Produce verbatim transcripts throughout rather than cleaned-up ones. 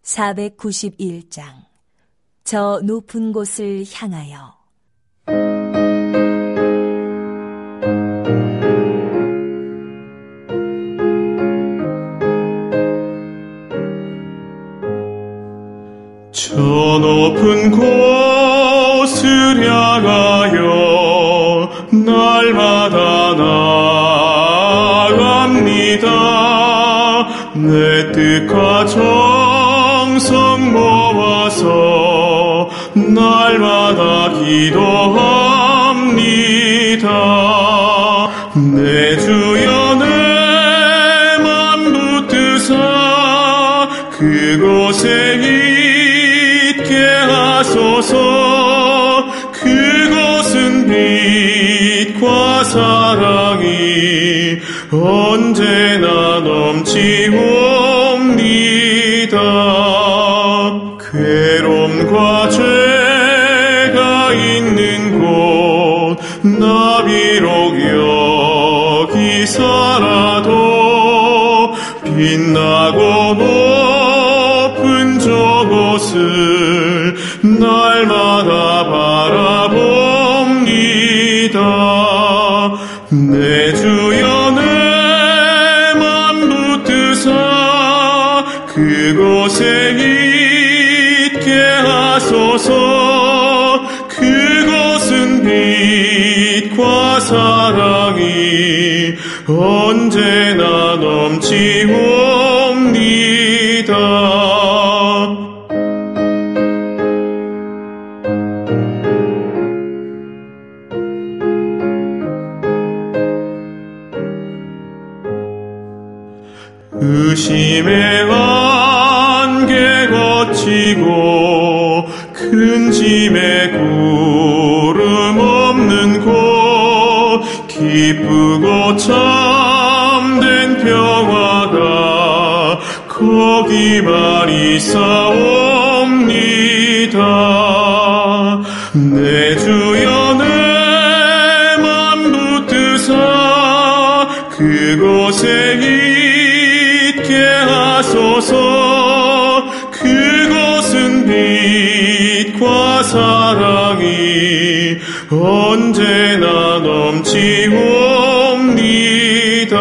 사백구십일 장 저 높은 곳을 향하여. 저 높은 곳을 향하여 날마다 나아갑니다. 내 뜻과 정성 모아서 날마다 기도합니다. 내 주여 내 맘 붙드사 그곳에 있게 하소서. 그곳은 빛과 사랑이 언제나 넘치옵니다. 괴로움과 죄가 있는 곳 나 비록 여기 살아도 빛나고 높은 저곳을 날마다 바라봅니다. 내 주여 내 맘 붙드사 그곳에 있게 하소서. 그곳은 빛과 사랑이 언제나 넘치옵니다. 의심의 안개 거치고 큰 짐에 구름 없는 곳 기쁘고 참된 평화가 거기만 있사옵니다. 내 주여 내 맘 붙드사 그곳에 있게 하소서. 그곳은 빛과 사랑이 언제나 넘치옵니다.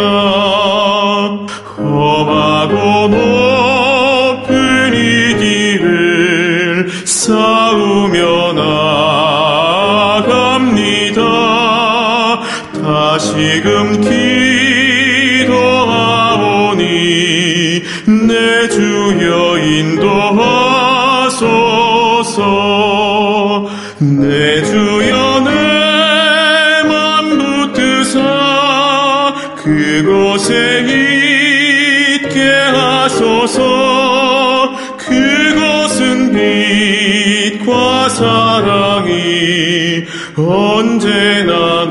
험하고 높은 이 길을 싸우며 나아갑니다. 다시금 기도하오니 내 주여 인도하소서. 내 주여 내 맘 붙드사 그곳에 있게 하소서. 그곳은 빛과 사랑이 언제나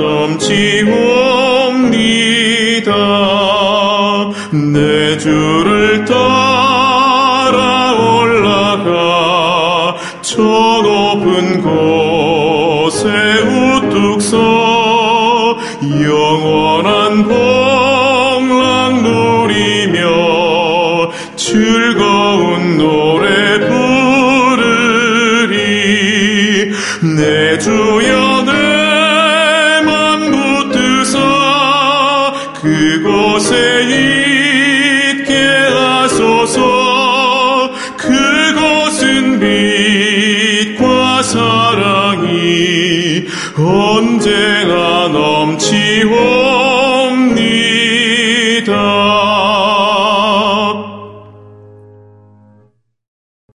넘치옵니다. 내 주를 따라 올라가 저 높은 곳에 우뚝 서 영원한 복락 누리며 즐거운 노래 부르리. 내 주여 내 맘 붙드사 그곳에 있게 하소서. 그곳은 빛과 사랑이 언제나 넘치옵니다.